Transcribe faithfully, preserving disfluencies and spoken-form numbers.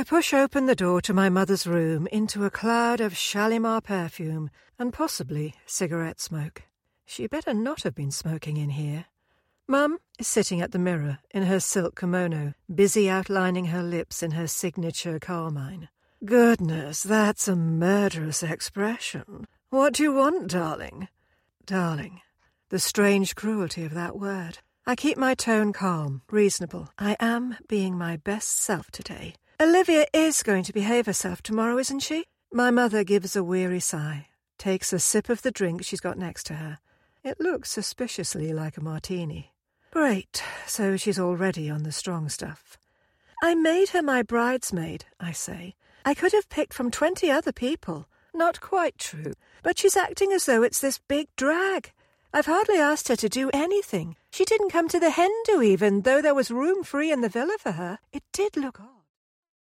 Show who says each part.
Speaker 1: I push open the door to my mother's room into a cloud of Shalimar perfume and possibly cigarette smoke. She better not have been smoking in here. Mum is sitting at the mirror in her silk kimono, busy outlining her lips in her signature carmine. Goodness, that's a murderous expression. What do you want, darling? Darling. The strange cruelty of that word. I keep my tone calm, reasonable. I am being my best self today. Olivia is going to behave herself tomorrow, isn't she? My mother gives a weary sigh, takes a sip of the drink she's got next to her. It looks suspiciously like a martini. Great, so she's already on the strong stuff. I made her my bridesmaid, I say. I could have picked from twenty other people. Not quite true, but she's acting as though it's this big drag. I've hardly asked her to do anything. She didn't come to the hen do even, though there was room free in the villa for her. It did look odd.